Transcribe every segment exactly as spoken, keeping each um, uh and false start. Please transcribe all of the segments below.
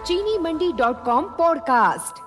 चीनी Mandi dot com podcast.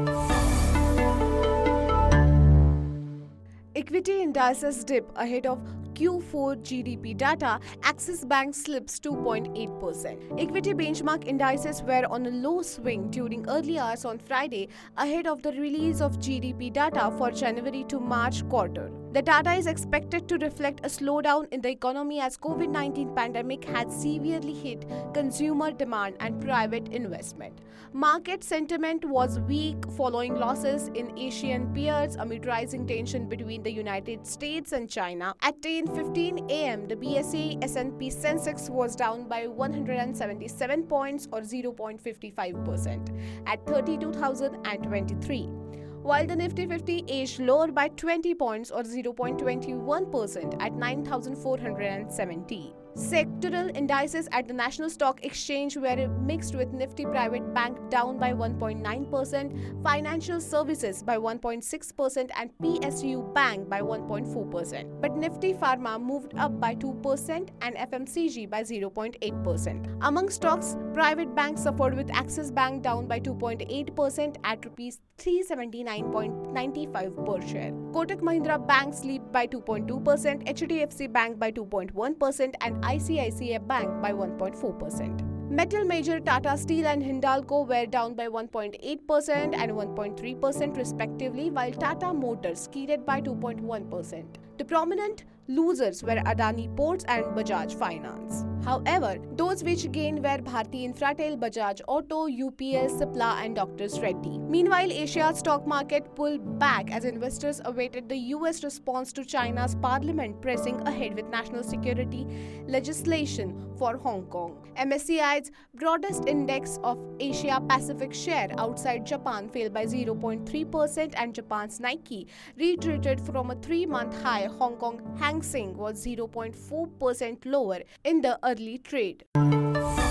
Equity indices dip ahead of Q four G D P data. Axis Bank slips two point eight percent. Equity benchmark indices were on a low swing during early hours on Friday ahead of the release of G D P data for January to March quarter. The data is expected to reflect a slowdown in the economy as COVID nineteen pandemic had severely hit consumer demand and private investment. Market sentiment was weak following losses in Asian peers amid rising tension between the United States and China. At ten fifteen a m, the B S E S and P Sensex was down by one hundred seventy-seven points or zero point five five percent at thirty-two thousand twenty-three. While the Nifty fifty edged lower by twenty points or zero point two one percent at nine thousand four hundred seventy. Sectoral indices at the National Stock Exchange were mixed with Nifty Private Bank down by one point nine percent, Financial Services by one point six percent and P S U Bank by one point four percent. But Nifty Pharma moved up by two percent and F M C G by zero point eight percent. Among stocks, private banks suffered with Axis Bank down by two point eight percent at rupees three seventy-nine point nine five per share. Kotak Mahindra Bank slipped by two point two percent, H D F C Bank by two point one percent and I C I C I Bank by one point four percent. Metal major Tata Steel and Hindalco were down by one point eight percent and one point three percent respectively, while Tata Motors skidded by two point one percent. The prominent losers were Adani Ports and Bajaj Finance. However, those which gained were Bharti Infratel, Bajaj Auto, U P S, Cipla and Doctors Reddy. Meanwhile, Asia's stock market pulled back as investors awaited the U S response to China's parliament pressing ahead with national security legislation for Hong Kong. M S C I's broadest index of Asia Pacific share outside Japan fell by zero point three percent and Japan's Nikkei retreated from a three-month high. Hong Kong Hang Seng was zero point four percent lower in the early trade.